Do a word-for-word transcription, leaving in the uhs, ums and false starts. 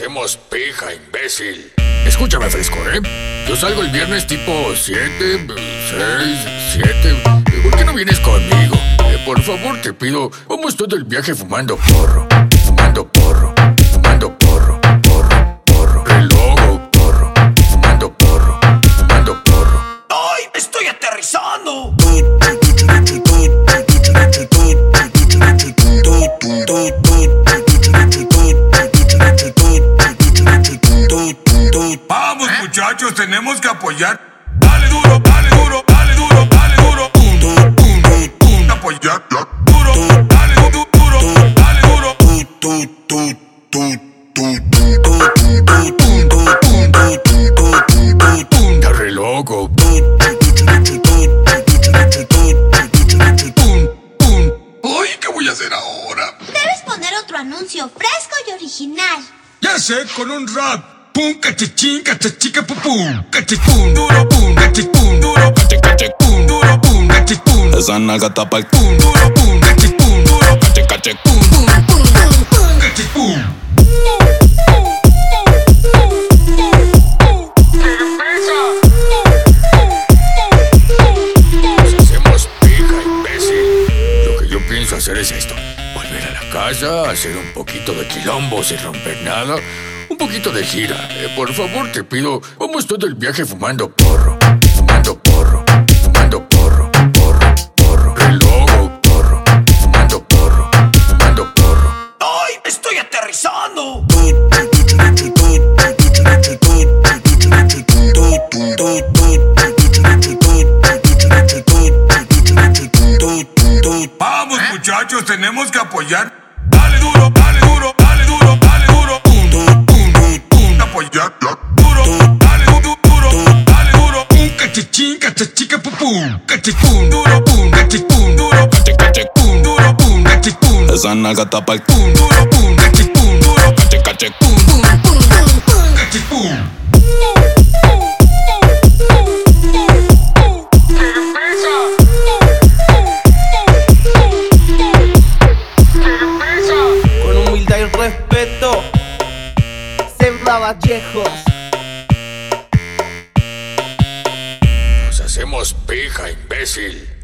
hacemos pija, imbécil. Escúchame, fresco, ¿eh? Yo salgo el viernes tipo siete, seis, siete. ¿Por qué no vienes conmigo? Eh, por favor, te pido. Vamos todo el viaje fumando porro. Fumando porro. Fumando porro. Porro, porro. Reloj, porro. Fumando porro. Fumando porro. ¡Ay, me estoy aterrizando! Vamos, muchachos, tenemos que apoyar. Dale duro, dale duro, dale duro, dale duro. Pum, pum, pum, pum. Apoyar, duro, dale duro, duro, dale duro. Está loco. Uy, ¿qué voy a hacer ahora? Debes poner otro anuncio fresco y original. Ya sé, con un rap. Pum, cachechín, cachechica, pum, pum. Cachepum, duro, pum, cachepum, duro, cache, cache, pum, duro, pum, cachepum. Esa nalga tapa el pum, duro, pum, cachepum, duro, cache, cache, pum, pum, pum, pum, cachepum. Nos hacemos pija, imbécil. Lo que yo pienso hacer es esto: volver a la casa, hacer un poquito de quilombo sin romper nada. Un poquito de gira. Eh, por favor, te pido. Vamos todo el viaje fumando porro. Fumando porro. Fumando porro. Porro, porro. Reloj, porro. Fumando porro. Fumando porro. ¡Ay, me estoy aterrizando! Vamos, muchachos, tenemos que apoyar. Dale duro, dale duro, dale duro, dale duro. Pum, pum, pum, pum. Apoyar, duro, dale duro, duro, dale duro. Pum, cachechín, cachechica, pum, pum. Cachepum, duro, pum, cachepum, duro, cache, cache, pum, duro, pum, cachepum. Esa nalga tapa el Pum, duro, pum, cachepum, duro, cache, cache, pum, pum, pum, pum, pum, cachepum. Con humildad y respeto, Sembra Vallejos. Nos hacemos pija, imbécil.